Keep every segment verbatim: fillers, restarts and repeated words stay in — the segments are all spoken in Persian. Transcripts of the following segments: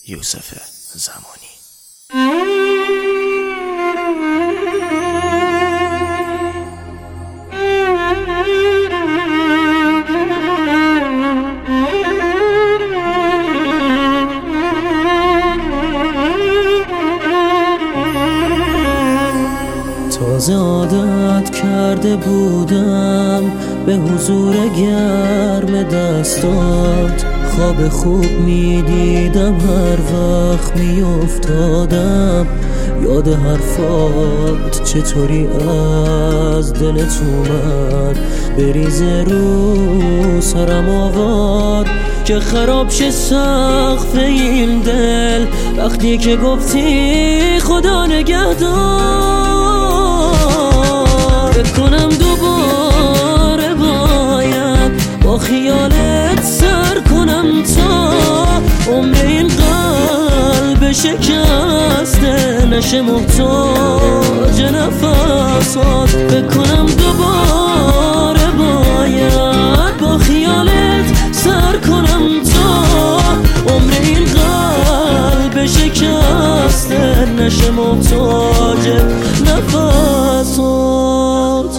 یوسف زمانی. تازه عادت کرده بودم به حضور گرم دستات، خواب خوب می دیدم هر وقت می افتادم یاد حرفات، چطوری از دلت اومد بریزه رو سرم آوار که خراب شه سقف این دل وقتی که گفتی خدا نگهدار. بکنم دوباره باید با خیالت سر کنم تا عمر این قلب شکسته نشه محتاج نفسات. بکنم دوباره باید با خیالت سر کنم تا عمر این قلب شکسته نشه محتاج نفسات.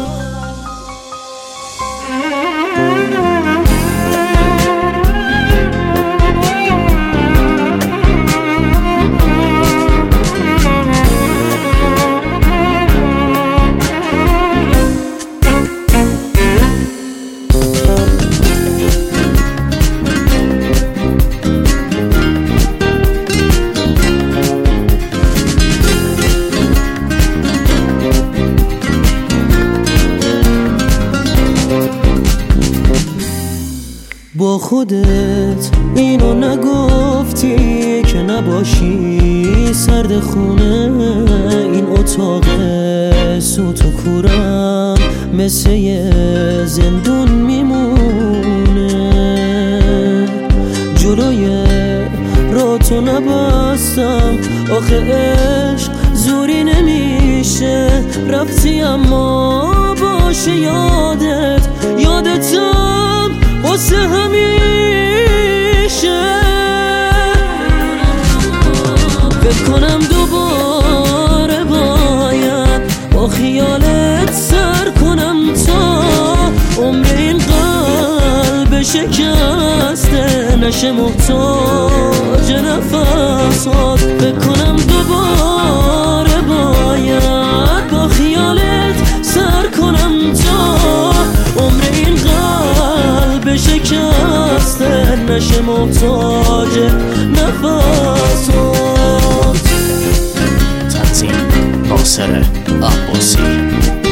با خودت اینو نگفتی که نباشی سرد خونه این اتاق سوت و کورم مثل یه زندون میمونه. جلوی راتو نبستم آخه عشق زوری نمیشه، رفتی اما باشه یادت یادتم واسه همیشه. بکنم دوباره باید با خیالت سر کنم تا عمر این قلب شکسته نشه محتاج نفسات. بکنم دوباره باید با خیالت سر کنم تا عمر این قلب شکسته نشه محتاج نفسات. تنظیم ناصر عباسی.